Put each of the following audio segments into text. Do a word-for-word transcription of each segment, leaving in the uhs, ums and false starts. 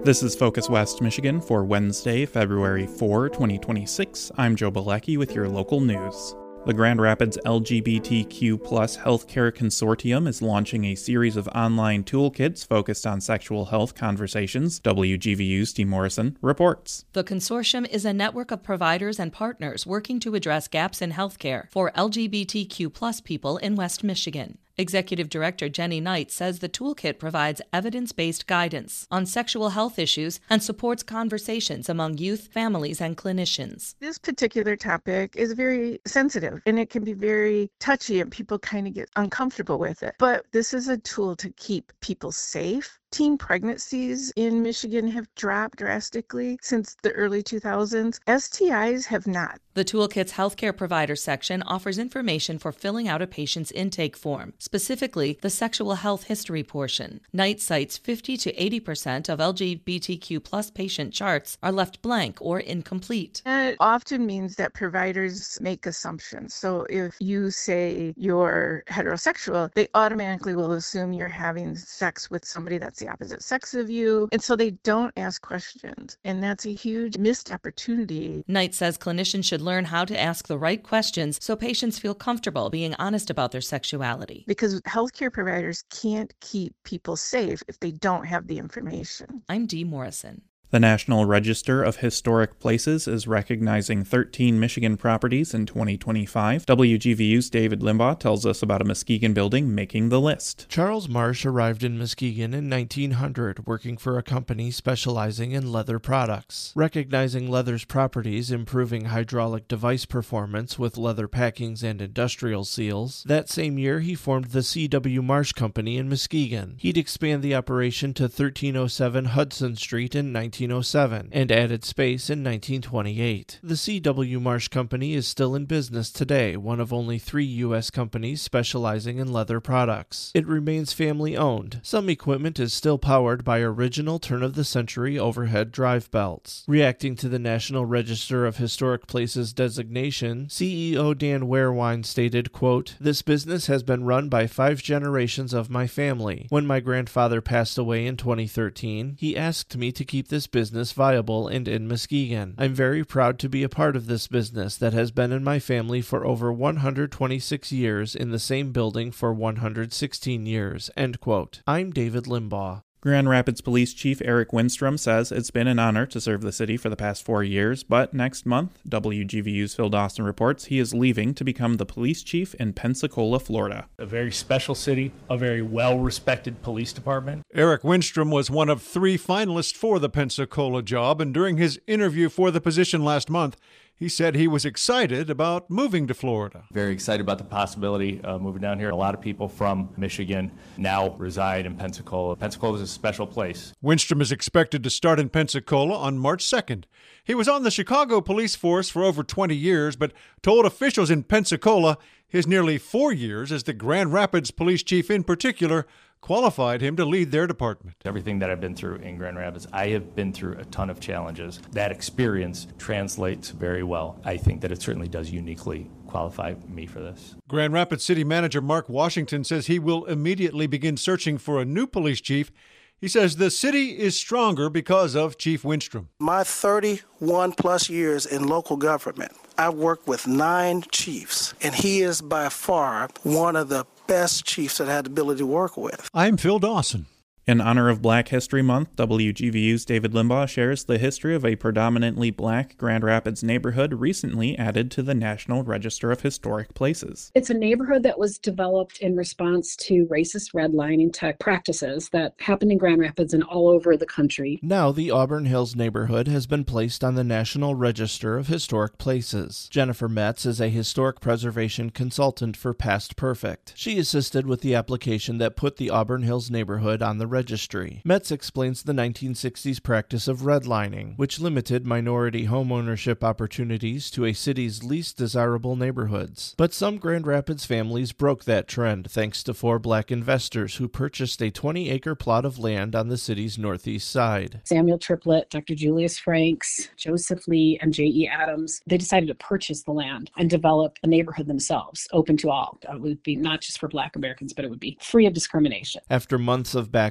This is Focus West Michigan for Wednesday, February fourth, twenty twenty-six. I'm Joe Balecki with your local news. The Grand Rapids L G B T Q plus Healthcare Consortium is launching a series of online toolkits focused on sexual health conversations, W G V U's Steve Morrison reports. The consortium is a network of providers and partners working to address gaps in healthcare for L G B T Q plus people in West Michigan. Executive Director Jenny Knight says the toolkit provides evidence-based guidance on sexual health issues and supports conversations among youth, families, and clinicians. This particular topic is very sensitive and it can be very touchy and people kind of get uncomfortable with it. But this is a tool to keep people safe. Teen pregnancies in Michigan have dropped drastically since the early two thousands. S T Is have not. The toolkit's healthcare provider section offers information for filling out a patient's intake form, specifically the sexual health history portion. Knight cites fifty to eighty percent of L G B T Q plus patient charts are left blank or incomplete. And it often means that providers make assumptions. So if you say you're heterosexual, they automatically will assume you're having sex with somebody that's the opposite sex of you, and so they don't ask questions, and that's a huge missed opportunity. Knight says clinicians should learn how to ask the right questions so patients feel comfortable being honest about their sexuality. Because healthcare providers can't keep people safe if they don't have the information. I'm Dee Morrison. The National Register of Historic Places is recognizing thirteen Michigan properties in twenty twenty-five. W G V U's David Limbaugh tells us about a Muskegon building making the list. Charles Marsh arrived in Muskegon in nineteen hundred, working for a company specializing in leather products. Recognizing leather's properties, improving hydraulic device performance with leather packings and industrial seals, that same year he formed the C W Marsh Company in Muskegon. He'd expand the operation to thirteen oh seven Hudson Street in nineteen oh seven and added space in nineteen twenty-eight. The C W Marsh Company is still in business today, one of only three U S companies specializing in leather products. It remains family-owned. Some equipment is still powered by original turn-of-the-century overhead drive belts. Reacting to the National Register of Historic Places designation, C E O Dan Wehrwein stated, quote, "This business has been run by five generations of my family. When my grandfather passed away in twenty thirteen, he asked me to keep this business viable and in Muskegon. I'm very proud to be a part of this business that has been in my family for over one hundred twenty-six years in the same building for one hundred sixteen years, end quote. I'm David Limbaugh." Grand Rapids Police Chief Eric Winstrom says it's been an honor to serve the city for the past four years, but next month, W G V U's Phil Dawson reports he is leaving to become the police chief in Pensacola, Florida. A very special city, a very well-respected police department. Eric Winstrom was one of three finalists for the Pensacola job, and during his interview for the position last month, he said he was excited about moving to Florida. Very excited about the possibility of moving down here. A lot of people from Michigan now reside in Pensacola. Pensacola is a special place. Winstrom is expected to start in Pensacola on March second. He was on the Chicago police force for over twenty years, but told officials in Pensacola his nearly four years as the Grand Rapids police chief in particular qualified him to lead their department. Everything that I've been through in Grand Rapids, I have been through a ton of challenges. That experience translates very well. I think that it certainly does uniquely qualify me for this. Grand Rapids City Manager Mark Washington says he will immediately begin searching for a new police chief. He says the city is stronger because of Chief Winstrom. My thirty-one plus years in local government, I've worked with nine chiefs, and he is by far one of the best chiefs that I had the ability to work with. I'm Phil Dawson. In honor of Black History Month, W G V U's David Limbaugh shares the history of a predominantly black Grand Rapids neighborhood recently added to the National Register of Historic Places. It's a neighborhood that was developed in response to racist redlining tech practices that happened in Grand Rapids and all over the country. Now the Auburn Hills neighborhood has been placed on the National Register of Historic Places. Jennifer Metz is a historic preservation consultant for Past Perfect. She assisted with the application that put the Auburn Hills neighborhood on the registry. Metz explains the nineteen sixties practice of redlining, which limited minority homeownership opportunities to a city's least desirable neighborhoods. But some Grand Rapids families broke that trend thanks to four black investors who purchased a twenty-acre plot of land on the city's northeast side. Samuel Triplett, Doctor Julius Franks, Joseph Lee, and J E Adams, they decided to purchase the land and develop a neighborhood themselves, open to all. It would be not just for Black Americans, but it would be free of discrimination. After months of backlash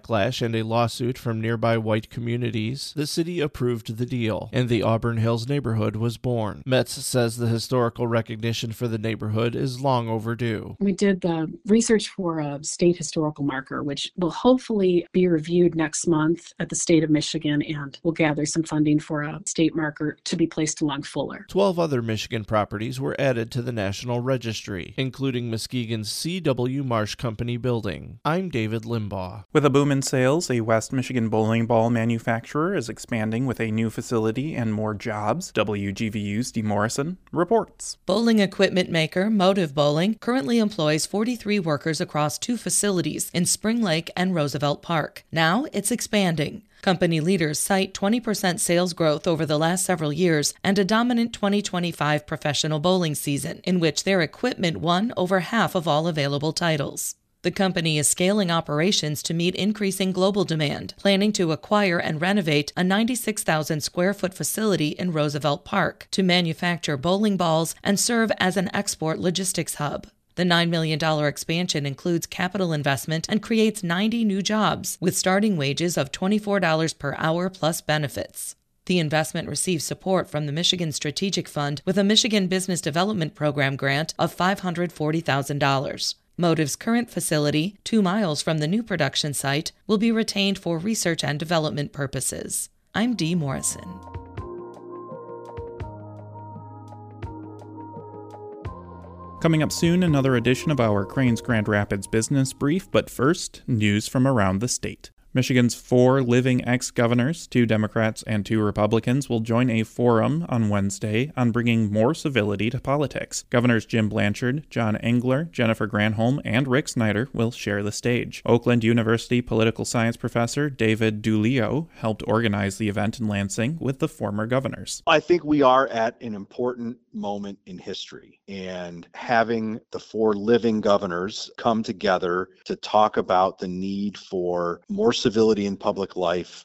backlash and a lawsuit from nearby white communities, the city approved the deal, and the Auburn Hills neighborhood was born. Metz says the historical recognition for the neighborhood is long overdue. We did the research for a state historical marker, which will hopefully be reviewed next month at the state of Michigan, and we'll gather some funding for a state marker to be placed along Fuller. Twelve other Michigan properties were added to the National Registry, including Muskegon's C W Marsh Company building. I'm David Limbaugh. With a boom in sales, a West Michigan bowling ball manufacturer is expanding with a new facility and more jobs. W G V U's Dee Morrison reports. Bowling equipment maker Motive Bowling currently employs forty-three workers across two facilities in Spring Lake and Roosevelt Park. Now it's expanding. Company leaders cite twenty percent sales growth over the last several years and a dominant twenty twenty-five professional bowling season, in which their equipment won over half of all available titles. The company is scaling operations to meet increasing global demand, planning to acquire and renovate a ninety-six thousand square foot facility in Roosevelt Park to manufacture bowling balls and serve as an export logistics hub. The nine million dollars expansion includes capital investment and creates ninety new jobs, with starting wages of twenty-four dollars per hour plus benefits. The investment receives support from the Michigan Strategic Fund with a Michigan Business Development Program grant of five hundred forty thousand dollars. Motive's current facility, two miles from the new production site, will be retained for research and development purposes. I'm Dee Morrison. Coming up soon, another edition of our Crain's Grand Rapids Business Brief, but first, news from around the state. Michigan's four living ex-governors, two Democrats and two Republicans, will join a forum on Wednesday on bringing more civility to politics. Governors Jim Blanchard, John Engler, Jennifer Granholm, and Rick Snyder will share the stage. Oakland University political science professor David DuLeo helped organize the event in Lansing with the former governors. I think we are at an important moment in history, and having the four living governors come together to talk about the need for more civility in public life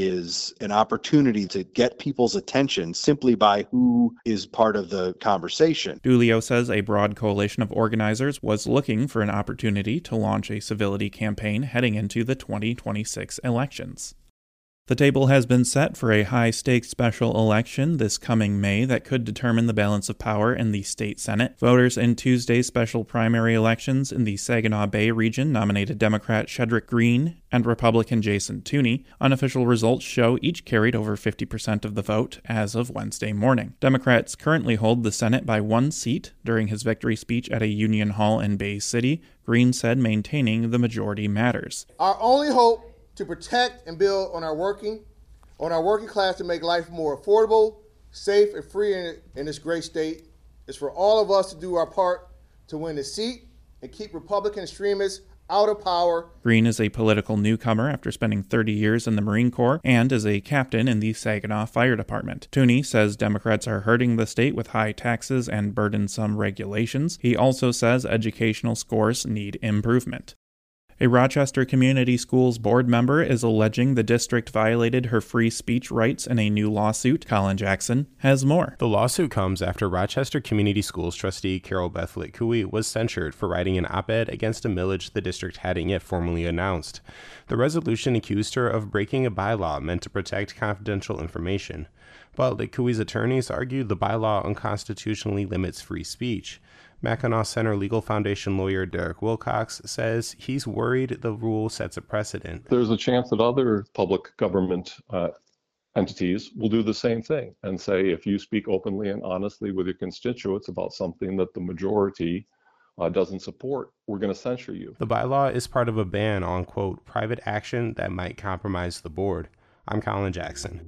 is an opportunity to get people's attention simply by who is part of the conversation. DuLeo says a broad coalition of organizers was looking for an opportunity to launch a civility campaign heading into the twenty twenty-six elections. The table has been set for a high-stakes special election this coming May that could determine the balance of power in the state Senate. Voters in Tuesday's special primary elections in the Saginaw Bay region nominated Democrat Shedrick Green and Republican Jason Tooney. Unofficial results show each carried over fifty percent of the vote as of Wednesday morning. Democrats currently hold the Senate by one seat. During his victory speech at a Union Hall in Bay City, Green said maintaining the majority matters. Our only hope to protect and build on our working, on our working class to make life more affordable, safe, and free in, in this great state is for all of us to do our part to win the seat and keep Republican extremists out of power. Green is a political newcomer after spending thirty years in the Marine Corps and is a captain in the Saginaw Fire Department. Tooney says Democrats are hurting the state with high taxes and burdensome regulations. He also says educational scores need improvement. A Rochester Community Schools board member is alleging the district violated her free speech rights in a new lawsuit. Colin Jackson has more. The lawsuit comes after Rochester Community Schools trustee Carol Beth Litcouey was censured for writing an op-ed against a millage the district hadn't yet formally announced. The resolution accused her of breaking a bylaw meant to protect confidential information, but Litcouey's attorneys argued the bylaw unconstitutionally limits free speech. Mackinac Center Legal Foundation lawyer Derek Wilcox says he's worried the rule sets a precedent. There's a chance that other public government uh, entities will do the same thing and say, if you speak openly and honestly with your constituents about something that the majority uh, doesn't support, we're going to censure you. The bylaw is part of a ban on, quote, private action that might compromise the board. I'm Colin Jackson.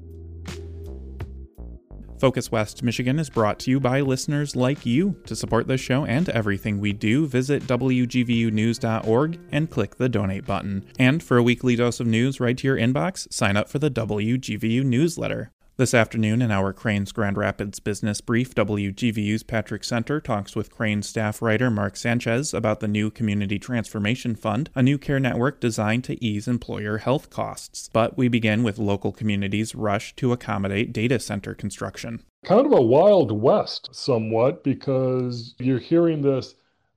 Focus West Michigan is brought to you by listeners like you. To support this show and everything we do, visit W G V U news dot org and click the donate button. And for a weekly dose of news right to your inbox, sign up for the W G V U newsletter. This afternoon in our Crain's Grand Rapids Business Brief, W G V U's Patrick Center talks with Crain's staff writer Mark Sanchez about the new Community Transformation Fund, a new care network designed to ease employer health costs. But we begin with local communities' rush to accommodate data center construction. Kind of a wild west somewhat, because you're hearing this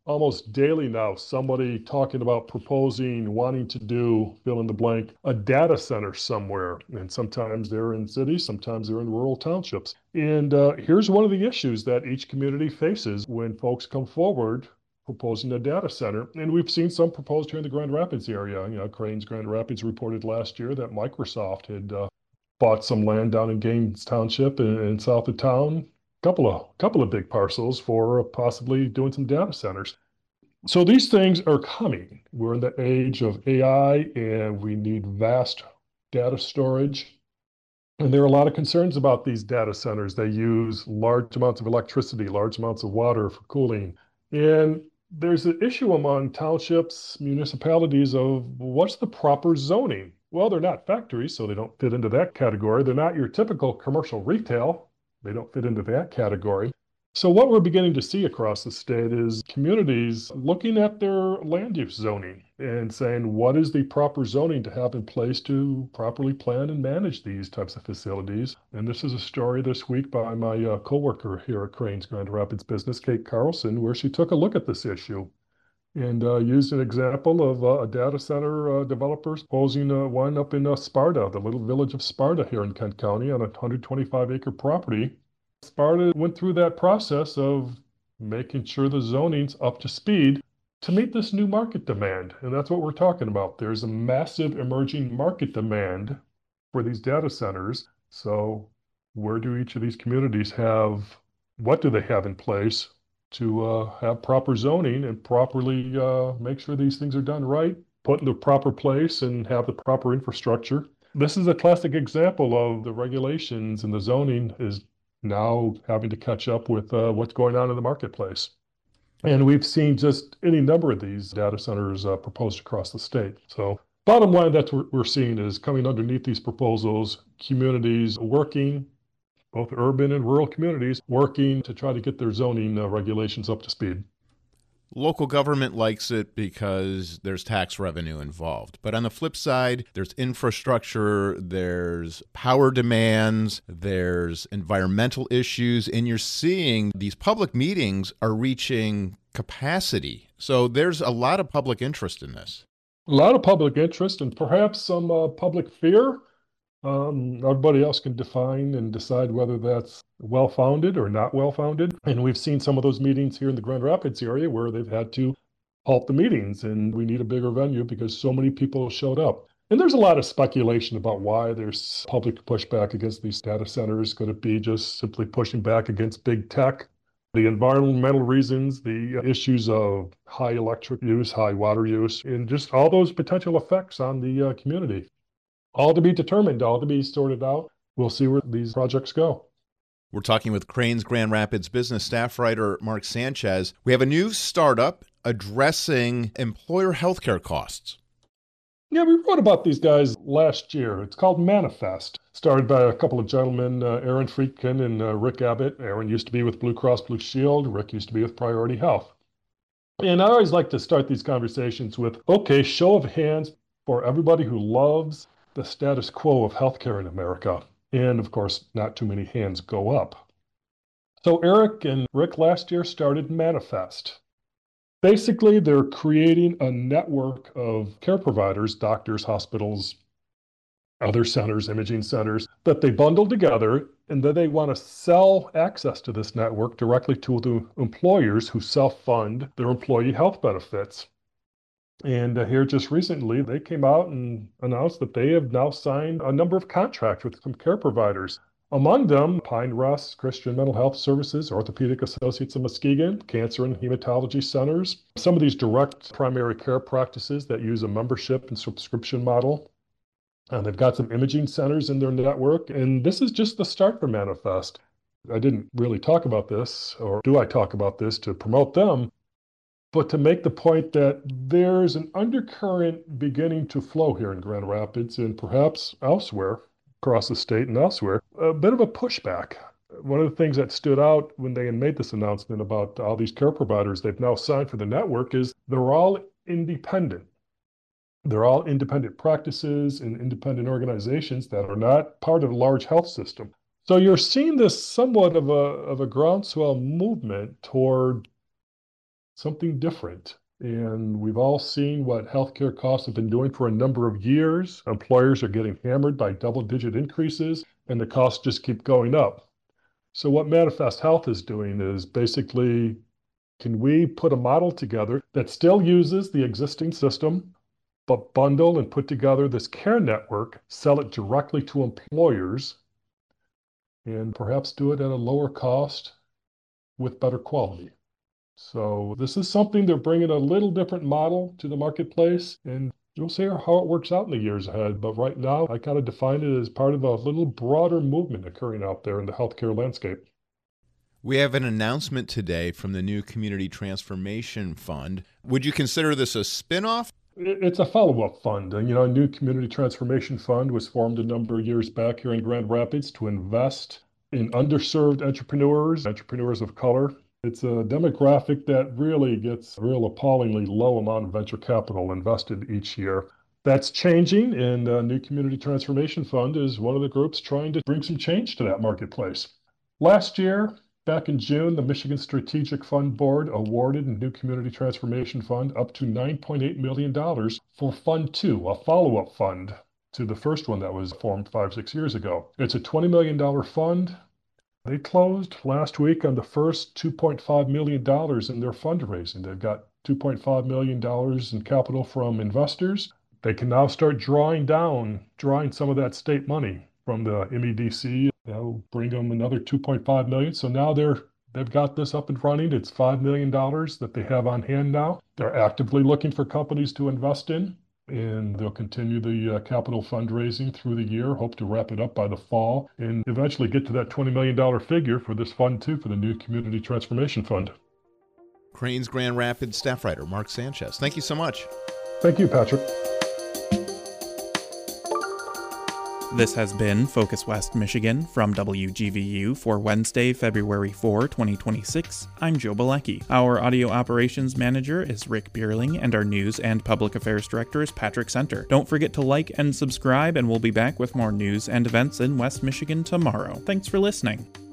almost daily now somebody talking about proposing, wanting to do, fill in the blank, a data center somewhere. And sometimes they're in cities, sometimes they're in rural townships. And uh, here's one of the issues that each community faces when folks come forward proposing a data center. And we've seen some proposed here in the Grand Rapids area. You know, Crain's Grand Rapids reported last year that Microsoft had uh, bought some land down in Gaines Township in, in south of town. Couple of couple of big parcels for possibly doing some data centers. So these things are coming. We're in the age of A I and we need vast data storage. And there are a lot of concerns about these data centers. They use large amounts of electricity, large amounts of water for cooling. And there's an issue among townships, municipalities of what's the proper zoning? Well, they're not factories, so they don't fit into that category. They're not your typical commercial retail. They don't fit into that category. So what we're beginning to see across the state is communities looking at their land use zoning and saying, what is the proper zoning to have in place to properly plan and manage these types of facilities? And this is a story this week by my uh, coworker here at Crain's Grand Rapids Business, Kate Carlson, where she took a look at this issue and uh, used an example of uh, a data center uh, developer proposing uh, one up in uh, Sparta, the little village of Sparta here in Kent County on a one hundred twenty-five acre property. Sparta went through that process of making sure the zoning's up to speed to meet this new market demand. And that's what we're talking about. There's a massive emerging market demand for these data centers. So where do each of these communities have, what do they have in place to uh, have proper zoning and properly uh, make sure these things are done right, put in the proper place and have the proper infrastructure? This is a classic example of the regulations and the zoning is now having to catch up with uh, what's going on in the marketplace. And we've seen just any number of these data centers uh, proposed across the state. So bottom line, that's what we're seeing is coming underneath these proposals, communities working, both urban and rural communities, working to try to get their zoning uh, regulations up to speed. Local government likes it because there's tax revenue involved. But on the flip side, there's infrastructure, there's power demands, there's environmental issues, and you're seeing these public meetings are reaching capacity. So there's a lot of public interest in this. A lot of public interest and perhaps some uh, public fear. Um, everybody else can define and decide whether that's well-founded or not well-founded. And we've seen some of those meetings here in the Grand Rapids area where they've had to halt the meetings and we need a bigger venue because so many people showed up. And there's a lot of speculation about why there's public pushback against these data centers. Could it be just simply pushing back against big tech? The environmental reasons, the issues of high electric use, high water use, and just all those potential effects on the uh, community. All to be determined, all to be sorted out. We'll see where these projects go. We're talking with Crain's Grand Rapids business staff writer Mark Sanchez. We have a new startup addressing employer healthcare costs. Yeah, we wrote about these guys last year. It's called Manifest, started by a couple of gentlemen, uh, Aaron Friedkin and uh, Rick Abbott. Aaron used to be with Blue Cross Blue Shield. Rick used to be with Priority Health. And I always like to start these conversations with, okay, show of hands for everybody who loves the status quo of healthcare in America. And of course, not too many hands go up. So Eric and Rick last year started Manifest. Basically, they're creating a network of care providers, doctors, hospitals, other centers, imaging centers, that they bundle together, and then they want to sell access to this network directly to the employers who self-fund their employee health benefits. And uh, here just recently, they came out and announced that they have now signed a number of contracts with some care providers. Among them, Pine Rest Christian Mental Health Services, Orthopedic Associates of Muskegon, Cancer and Hematology Centers, some of these direct primary care practices that use a membership and subscription model. And they've got some imaging centers in their network, and this is just the start for Manifest. I didn't really talk about this, or do I talk about this to promote them? But to make the point that there's an undercurrent beginning to flow here in Grand Rapids and perhaps elsewhere across the state and elsewhere, a bit of a pushback. One of the things that stood out when they had made this announcement about all these care providers they've now signed for the network is they're all independent. They're all independent practices and independent organizations that are not part of a large health system. So you're seeing this somewhat of a, of a groundswell movement toward something different. And we've all seen what healthcare costs have been doing for a number of years. Employers are getting hammered by double-digit increases, and the costs just keep going up. So what Manifest Health is doing is basically, can we put a model together that still uses the existing system, but bundle and put together this care network, sell it directly to employers, and perhaps do it at a lower cost with better quality. So this is something they're bringing a little different model to the marketplace, and you'll see how it works out in the years ahead. But right now, I kind of define it as part of a little broader movement occurring out there in the healthcare landscape. We have an announcement today from the new Community Transformation Fund. Would you consider this a spinoff? It's a follow-up fund. You know, a new Community Transformation Fund was formed a number of years back here in Grand Rapids to invest in underserved entrepreneurs, entrepreneurs of color. It's a demographic that really gets a real appallingly low amount of venture capital invested each year. That's changing, and the new Community Transformation Fund is one of the groups trying to bring some change to that marketplace. Last year, back in June, the Michigan Strategic Fund Board awarded a new Community Transformation Fund up to nine point eight million dollars for Fund two, a follow-up fund to the first one that was formed five, six years ago. It's a twenty million dollars fund. They closed last week on the first two point five million dollars in their fundraising. They've got two point five million dollars in capital from investors. They can now start drawing down, drawing some of that state money from the M E D C. That'll bring them another two point five million dollars. So now they're, they've got this up and running. It's five million dollars that they have on hand now. They're actively looking for companies to invest in, and they'll continue the uh, capital fundraising through the year, hope to wrap it up by the fall, and eventually get to that twenty million dollars figure for this fund too, for the new Community Transformation Fund. Crain's Grand Rapids staff writer Mark Sanchez, thank you so much. Thank you, Patrick. This has been Focus West Michigan from W G V U for Wednesday, February fourth, twenty twenty-six. I'm Joe Balecki. Our audio operations manager is Rick Bierling, and our news and public affairs director is Patrick Center. Don't forget to like and subscribe, and we'll be back with more news and events in West Michigan tomorrow. Thanks for listening.